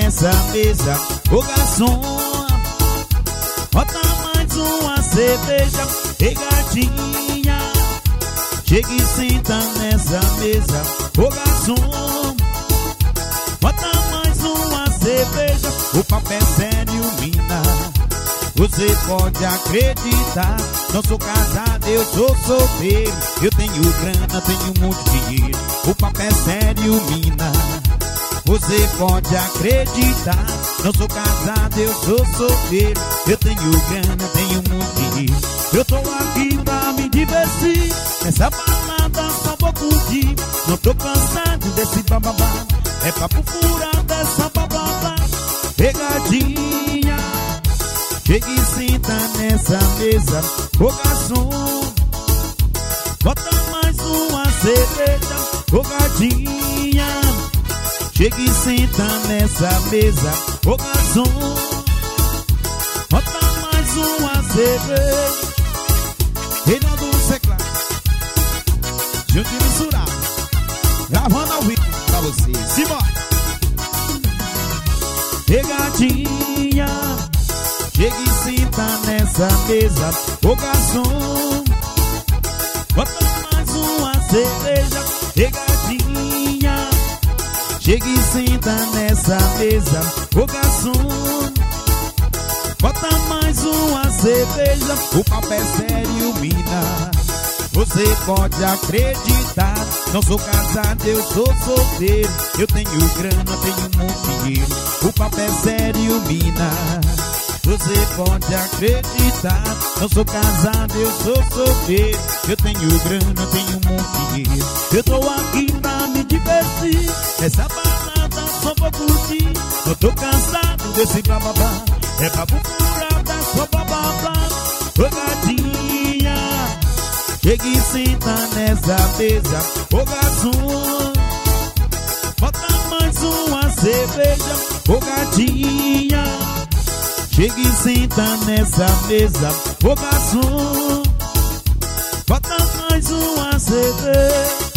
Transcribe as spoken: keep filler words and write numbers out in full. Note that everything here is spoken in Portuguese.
nessa mesa. Ô garçom, bota mais uma cerveja. Ei gatinha, chega e senta nessa mesa. Ô garçom, bota mais uma cerveja. O papo é sério, mina, você pode acreditar. Não sou casado, eu sou solteiro. Eu tenho grana, tenho muito dinheiro. O papo é sério, mina, você pode acreditar. Não sou casado, eu sou solteiro. Eu tenho grana, tenho muito dinheiro. Eu tô aqui pra me divertir. Nessa balada só vou curtir. Não tô cansado desse bababá. É papo furado dessa bababá. Pegadinha, chega e senta nessa mesa. Ô garçom, bota mais uma cerveja. Ô gatinha, chega e senta nessa mesa. Ô garçom, bota mais uma cerveja. Reinaldo Seclar, junto e misturado, gravando ao vivo pra você. Simbora! Ei gatinha, chega e senta nessa mesa. Ô garçom, bota mais uma cerveja. Ei gatinha, chega e senta nessa mesa. Ô garçom, bota mais uma cerveja. O papo é sério, mina, você pode acreditar. Não sou casado, eu sou solteiro. Eu tenho grana, tenho muito dinheiro. O papo é sério, mina, você pode acreditar. Não sou casado, eu sou solteiro. Eu tenho grana, tenho muito dinheiro. Eu tô aqui pra me divertir. Essa balada só vou curtir. Eu tô cansado desse bababá. É papo furado, é só bababá. Ô gatinha, chega e senta nessa mesa. Ô garçom, bota mais uma cerveja. Ô gatinha, chega e senta nessa mesa. Ô garçom, bota mais uma cerveja.